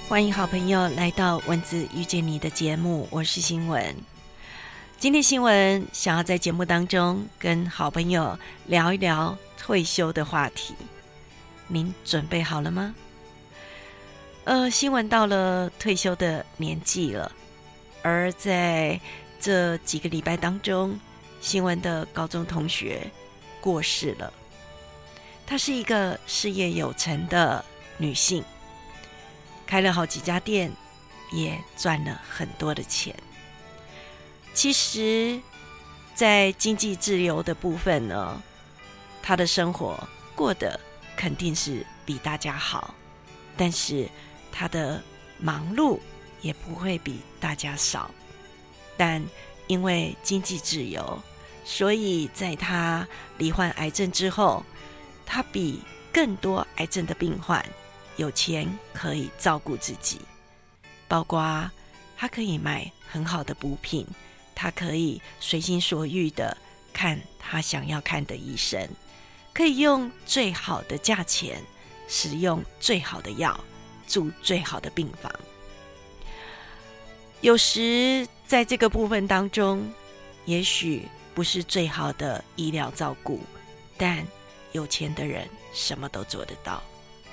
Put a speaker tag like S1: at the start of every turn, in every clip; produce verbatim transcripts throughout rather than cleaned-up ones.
S1: 欢迎好朋友来到文字遇见你的节目，我是新文。今天新闻想要在节目当中跟好朋友聊一聊退休的话题，您准备好了吗？呃，新闻到了退休的年纪了，而在这几个礼拜当中，新闻的高中同学过世了。她是一个事业有成的女性，开了好几家店，也赚了很多的钱。其实在经济自由的部分呢，她的生活过得肯定是比大家好，但是她的忙碌也不会比大家少。但因为经济自由，所以在她罹患癌症之后，她比更多癌症的病患有钱可以照顾自己，包括他可以买很好的补品，他可以随心所欲的看他想要看的医生，可以用最好的价钱使用最好的药，住最好的病房。有时在这个部分当中，也许不是最好的医疗照顾，但有钱的人什么都做得到。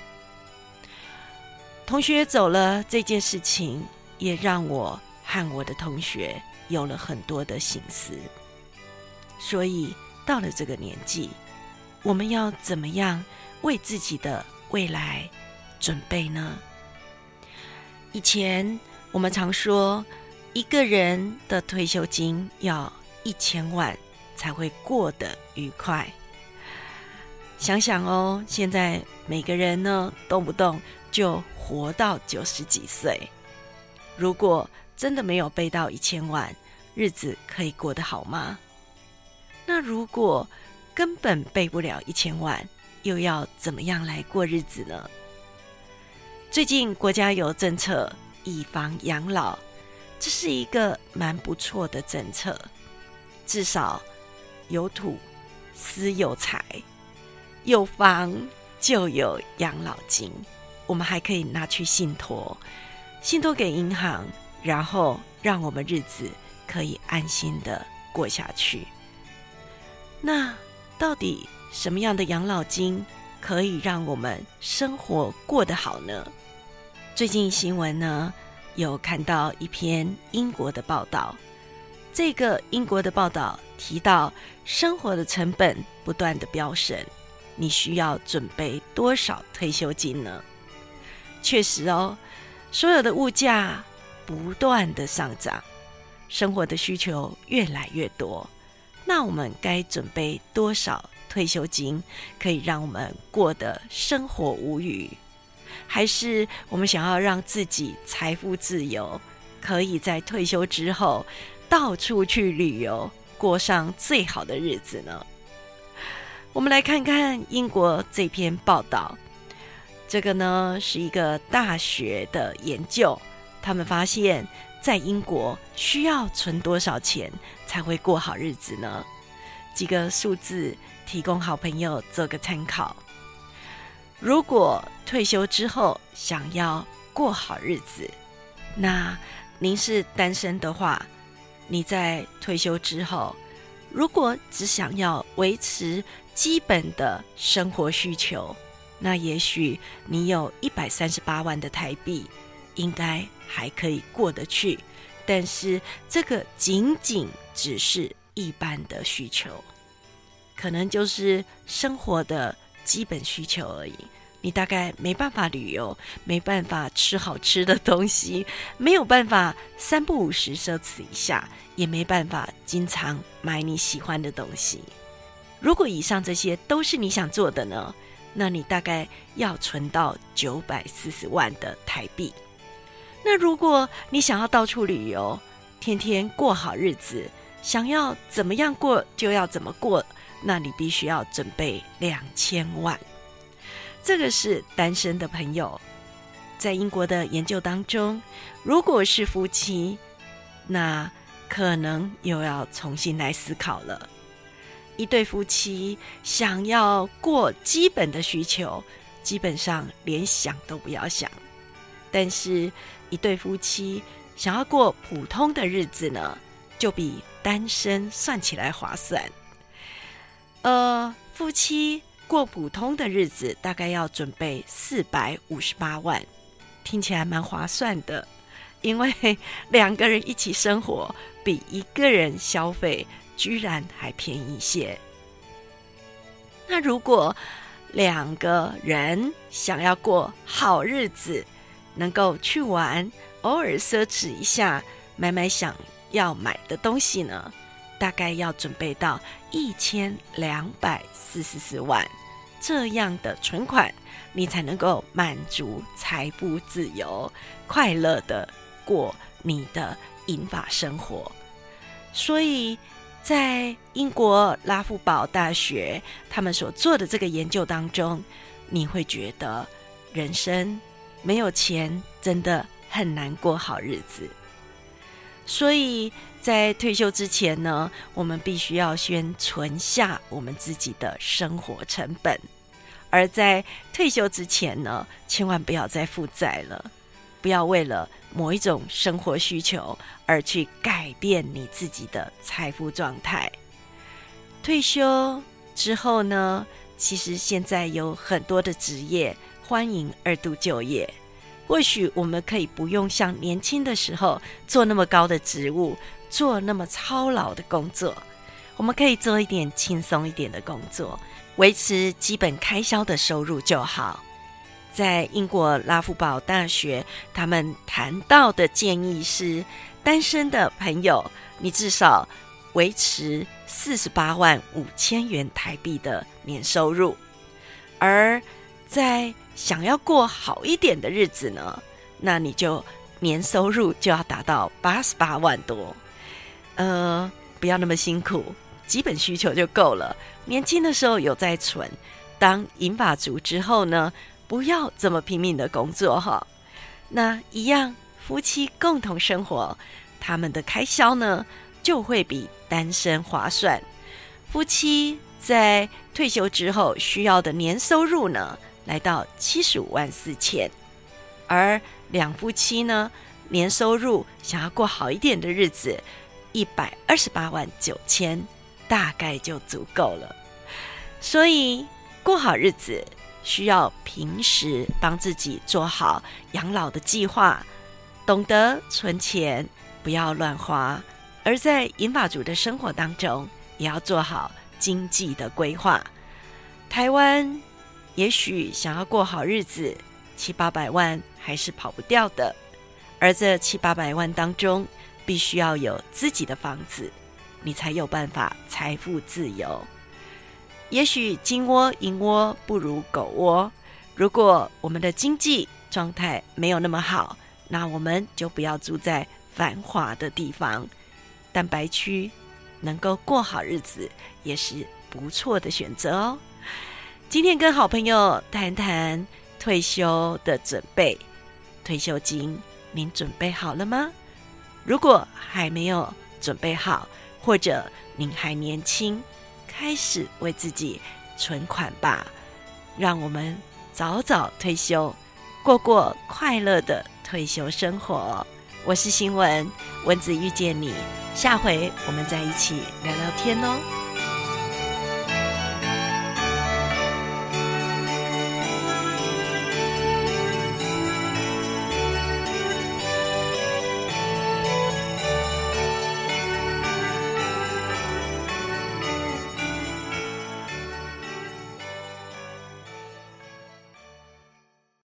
S1: 同学走了这件事情，也让我和我的同学有了很多的省思。所以到了这个年纪，我们要怎么样为自己的未来准备呢？以前我们常说，一个人的退休金要一千万才会过得愉快。想想哦，现在每个人呢，动不动就活到九十几岁。如果真的没有背到一千万，日子可以过得好吗？那如果根本背不了一千万，又要怎么样来过日子呢？最近国家有政策以房养老，这是一个蛮不错的政策，至少有土斯有财，有房就有养老金，我们还可以拿去信托，信托给银行，然后让我们日子可以安心的过下去。那到底什么样的养老金可以让我们生活过得好呢？最近新闻呢，有看到一篇英国的报道，这个英国的报道提到，生活的成本不断的飙升，你需要准备多少退休金呢？确实哦，所有的物价不断的上涨，生活的需求越来越多，那我们该准备多少退休金可以让我们过得生活无虞？还是我们想要让自己财富自由，可以在退休之后到处去旅游，过上最好的日子呢？我们来看看英国这篇报道。这个呢是一个大学的研究，他们发现在英国需要存多少钱才会过好日子呢？几个数字提供好朋友做个参考。如果退休之后想要过好日子，那您是单身的话，你在退休之后，如果只想要维持基本的生活需求，那也许你有一百三十八万的台币，应该还可以过得去。但是这个仅仅只是一般的需求，可能就是生活的基本需求而已。你大概没办法旅游，没办法吃好吃的东西，没有办法三不五时奢侈一下，也没办法经常买你喜欢的东西。如果以上这些都是你想做的呢，那你大概要存到九百四十万的台币。那如果你想要到处旅游，天天过好日子，想要怎么样过就要怎么过，那你必须要准备两千万。这个是单身的朋友。在英国的研究当中，如果是夫妻，那可能又要重新来思考了。一对夫妻想要过基本的需求，基本上连想都不要想。 但是一对夫妻想要过普通的日子呢，就比单身算起来划算。呃，夫妻过普通的日子大概要准备四百五十八万，听起来蛮划算的，因为两个人一起生活比一个人消费居然还便宜一些。那如果两个人想要过好日子，能够去玩，偶尔奢侈一下，买买想要买的东西呢，大概要准备到一千两百四十四万，这样的存款，你才能够满足财富自由，快乐的过你的银发生活。所以在英国拉夫堡大学他们所做的这个研究当中，你会觉得人生没有钱真的很难过好日子。所以在退休之前呢，我们必须要先存下我们自己的生活成本，而在退休之前呢，千万不要再负债了，不要为了某一种生活需求而去改变你自己的财富状态。退休之后呢，其实现在有很多的职业欢迎二度就业，或许我们可以不用像年轻的时候做那么高的职务，做那么操劳的工作，我们可以做一点轻松一点的工作，维持基本开销的收入就好。在英国拉夫堡大学，他们谈到的建议是，单身的朋友，你至少维持四十八万五千元台币的年收入，而在想要过好一点的日子呢，那你就年收入就要达到八十八万多。呃，不要那么辛苦，基本需求就够了。年轻的时候有在存，当银发族之后呢，不要这么拼命的工作哈。那一样，夫妻共同生活，他们的开销呢就会比单身划算。夫妻在退休之后需要的年收入呢，来到七十五万四千，而两夫妻呢，年收入想要过好一点的日子，一百二十八万九千，大概就足够了。所以过好日子，需要平时帮自己做好养老的计划，懂得存钱，不要乱花。而在银发族的生活当中，也要做好经济的规划。台湾也许想要过好日子，七八百万还是跑不掉的。而这七八百万当中，必须要有自己的房子，你才有办法财富自由。也许金窝银窝不如狗窝，如果我们的经济状态没有那么好，那我们就不要住在繁华的地方，蛋白区能够过好日子也是不错的选择哦。今天跟好朋友谈谈退休的准备，退休金您准备好了吗？如果还没有准备好，或者您还年轻，开始为自己存款吧，让我们早早退休，过过快乐的退休生活。我是新文，文子遇见你，下回我们再一起聊聊天哦。